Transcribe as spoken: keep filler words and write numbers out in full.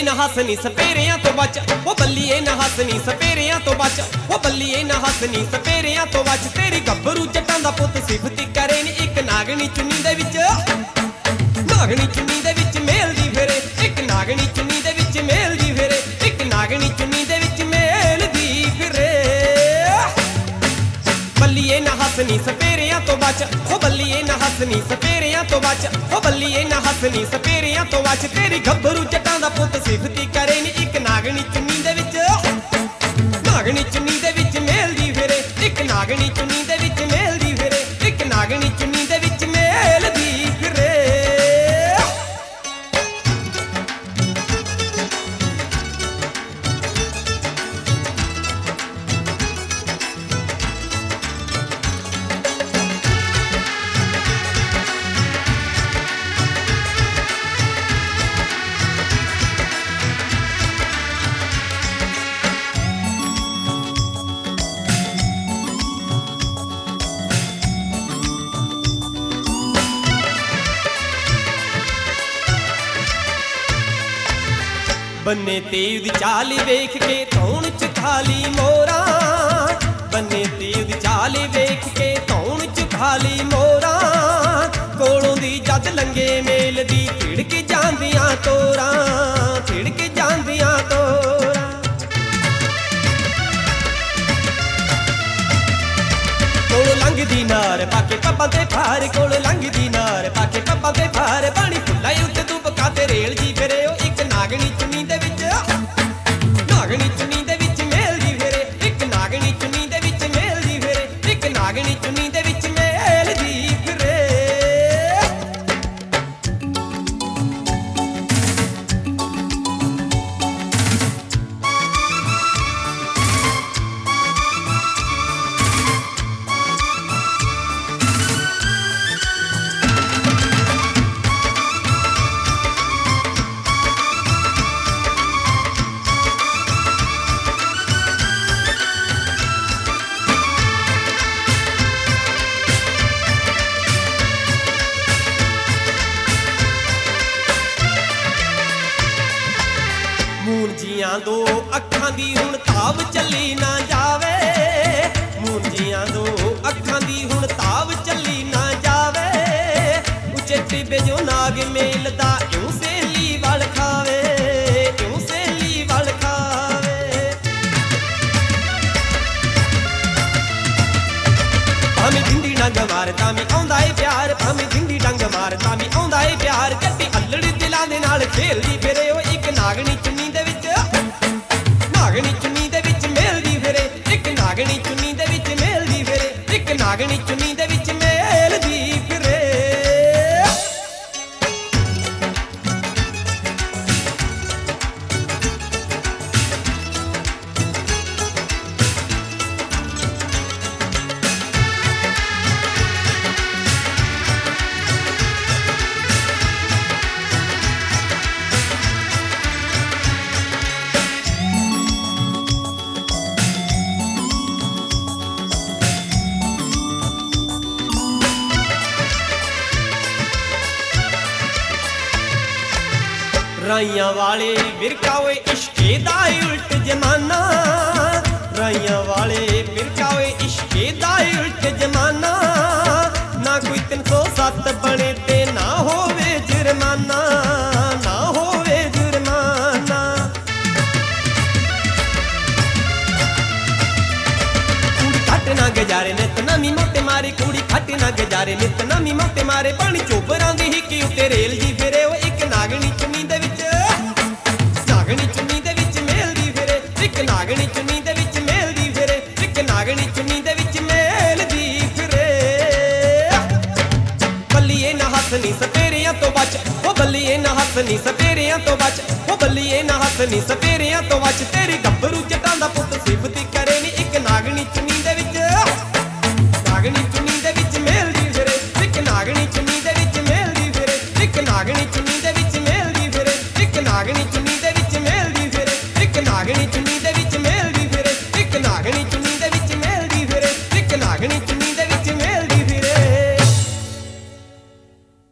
ਬੱਲੀਏ ਨਾ ਹੱਸਨੀ ਸਪੇਰਿਆਂ ਤੋਂ ਬਚ, ਉਹ ਬੱਲੀਏ ਨਾ ਹੱਸਨੀ ਸਪੇਰਿਆਂ ਤੋਂ ਬਚ, ਉਹ ਬੱਲੀਏ ਨਾ ਹੱਸਨੀ ਸਪੇਰਿਆਂ ਤੋਂ ਬਚ। ਤੇਰੀ ਗੱਭਰੂ ਜੱਟਾਂ ਦਾ ਪੁੱਤ ਸਿਫਤੀ ਕਰੇ ਨੀ ਇੱਕ ਨਾਗਣੀ ਚੁੰਨੀ ਦੇ ਵਿੱਚ, ਨਾਗਣੀ ਚੁੰਨੀ ਦੇ ਵਿੱਚ ਮੇਲਦੀ ਫਿਰੇ, ਇੱਕ ਨਾਗਣੀ ਚੁੰਨੀ ਦੇ ਵਿੱਚ ਮੇਲਦੀ ਫਿਰੇ, ਇੱਕ ਨਾਗਣੀ ਚੁੰਨੀ ਦੇ ਵਿੱਚ ਮੇਲਦੀ ਫਿਰੇ। ਬੱਲੀਏ ਨਾ ਹੱਸਨੀ ਸਪੇਰਿਆਂ ਤੋਂ ਬਚ, ਉਹ ਬੱਲੀਏ ਨਾ ਹੱਸਨੀ ਸਪੇਰਿਆਂ ਤੋਂ ਬਚ, ਉਹ ਬੱਲੀਏ ਨਾ ਹੱਸਨੀ ਸਪੇਰਿਆਂ ਤੋਂ ਬਚ। ਤੇਰੀ ਗੱਭਰੂ ਜੱਟਾਂ ਦਾ ਪੁੱਤ ਸਿਫਤੀ ਕਰੇ ਨੀ ਇੱਕ ਨਾਗਣੀ ਚੁੰਨੀ ਦੇ ਵਿੱਚ, ਨਾਗਣੀ ਚੁੰਨੀ ਦੇ ਵਿੱਚ ਮੇਲਦੀ ਫਿਰੇ, ਇੱਕ ਨਾਗਣੀ ਚੁੰਨੀ ਦੇ ਵਿੱਚ ਮੇਲਦੀ ਫਿਰੇ, ਇੱਕ ਨਾਗਣੀ ਚੁੰਨੀ ਦੇ ਵਿੱਚ ਮੇਲਦੀ ਫਿਰੇ। ਬੰਨੇ ਤੇ ਉਹਦੀ ਚਾਲ ਵੇਖ ਕੇ ਧੌਣ ਚ ਖਾਲੀ ਮੋਰਾਂ, ਬੰਨੇ ਤੇ ਉਹਦੀ ਚਾਲ ਵੇਖ ਕੇ ਧੌਣ ਚ ਖਾਲੀ ਮੋਰਾਂ। ਕੋਲੋਂ ਦੀ ਜਦ ਲੰਗੇ ਮੇਲ ਦੀ ਢਿੜਕ ਜਾਂਦੀਆਂ ਤੋਰਾਂ, ਢਿੜਕ ਜਾਂਦੀਆਂ ਤੋਰਾਂ। ਕੋਲੋਂ ਲੰਘਦੀ ਨਾਰ ਪਾ ਕੇ ਪੱਬਾਂ ਤੇ ਭਾਰ, ਕੋਲੋਂ ਲੰਘਦੀ ਨਾਰ ਪਾ ਕੇ ਪੱਬਾਂ ਤੇ ਭਾਰ। ਪਾਣੀ ਫੁੱਲਾ ਉੱਤੇ ਤੂੰ ਪਕਾ ਤੇ ਰੇਲ ਜੀ ਫਿਰੇ, ਉਹ ਇੱਕ ਨਾਗਣੀ ਚੁੰਨੀ ਦੇ ਵਿੱਚ, ਨਾਗਣੀ ਚੁੰਨੀ ਦੇ ਵਿੱਚ ਮੇਲਦੀ ਫਿਰੇ, ਇੱਕ ਨਾਗਣੀ ਚੁੰਨੀ ਦੇ ਵਿੱਚ ਮੇਲਦੀ ਫਿਰੇ, ਇੱਕ ਨਾਗਣੀ ਚੁੰਨੀ ਦੇ ਵਿੱਚ ਮੇਲਦੀ ਫਿਰੇ। ਮੂੰਜੀਆਂ ਦੋ ਅੱਖਾਂ ਦੀ ਹੁਣ ਤਾਵ ਚੱਲੀ ਨਾ ਜਾਵੇ, ਮੂੰਜੀਆਂ ਦੋ ਅੱਖਾਂ ਦੀ ਹੁਣ ਤਾਵ ਚੱਲੀ ਨਾ ਜਾਵੇ। ਉੱਚੇ ਟਿੱਬੇ ਜੋ ਨਾਗ ਮੇਲਦਾ ਇਉਂ ਸਹੇਲੀ ਵਲ ਖਾਵੇ, ਇਉਂ ਸਹੇਲੀ ਵਲ ਖਾਵੇ। ਭਾਵੇਂ ਜਿੰਦੀ ਡੰਗ ਮਾਰ ਤਾਂ ਵੀ ਆਉਂਦਾ ਏ ਪਿਆਰ, ਭਾਵੇਂ ਜਿੰਦੀ ਡੰਗ ਮਾਰ ਤਾਂ ਵੀ ਆਉਂਦਾ ਏ ਪਿਆਰ। ਜੱਟੀ ਅੱਲੜੀ ਦਿਲਾਂ ਦੇ ਨਾਲ ਖੇਲਦੀ ਫਿਰੇ, ਉਹ ਇੱਕ ਨਾਗਣੀ ਚੁੰਨੀ ਦੇ ਵਿੱਚ, ਨਾਗਣੀ ਚੁੰਨੀ ਦੇ ਵਿੱਚ ਮੇਲਦੀ ਫਿਰੇ, ਇੱਕ ਨਾਗਣੀ ਚੁੰਨੀ ਦੇ ਵਿੱਚ ਮੇਲਦੀ ਫਿਰੇ, ਇੱਕ ਨਾਗਣੀ ਚੁੰਨੀ ਦੇ ਵਿੱਚ ਮੇਲਦੀ ਫਿਰੇ। ਰਾਈਆਂ ਵਾਲੇ ਵਿਰਕਾ ਓਏ ਇਸ਼ਕੇ ਦਾ ਉਲਟ ਜ਼ਮਾਨਾ, ਰਾਈਆਂ ਵਾਲੇ ਵਿਰਕਾ ਓਏ ਇਸ਼ਕੇ ਦਾ ਉਲਟ ਜ਼ਮਾਨਾ। ਨਾ ਕੋਈ ਤਿੰਨ ਸੌ ਸੱਤ ਬਣੇ ਤੇ ਨਾ ਹੋਵੇ ਜੁਰਮਾਨਾ, ਨਾ ਹੋਵੇ ਜੁਰਮਾਨਾ। ਕੁੜੀ ਖੱਟ ਨਾ ਗਜਾਰੇ ਨਿਤ ਨਵੀਂ ਮੋਟੇ ਮਾਰੇ, ਕੁੜੀ ਖੱਟ ਨਾ ਗਜਾਰੇ ਨਿਤ ਨਵੀਂ ਮੋਟੇ ਮਾਰੇ। ਪਾਣੀ ਚੋਬਰਾਂ ਦੀ ਹਿੱਕੀ ਉੱਤੇ ਰੇਲ ਜੀ ਫਿਰੇ, ਉਹ ਇੱਕ ਨਾਗਣੀ ਚੁੰਨੀ ਦੇ ਵਿੱਚ, ਨਾਗਣੀ ਚੁੰਨੀ ਦੇ ਵਿੱਚ ਮੇਲਦੀ ਫਿਰੇ, ਇੱਕ ਨਾਗਣੀ ਚੁੰਨੀ ਦੇ ਵਿੱਚ ਮੇਲਦੀ ਫਿਰੇ, ਇੱਕ ਨਾਗਣੀ ਚੁੰਨੀ ਦੇ ਵਿੱਚ ਮੇਲਦੀ ਫਿਰੇ। ਬੱਲੀਏ ਨਾ ਹੱਸਨੀ ਸਪੇਰਿਆਂ ਤੋਂ ਬਚ, ਉਹ ਬੱਲੀਏ ਨਾ ਹੱਸਨੀ ਸਪੇਰਿਆਂ ਤੋਂ ਬਚ, ਉਹ ਬੱਲੀਏ ਨਾ ਹੱਸਨੀ ਸਪੇਰਿਆਂ ਤੋਂ ਬਚ। ਤੇਰੀ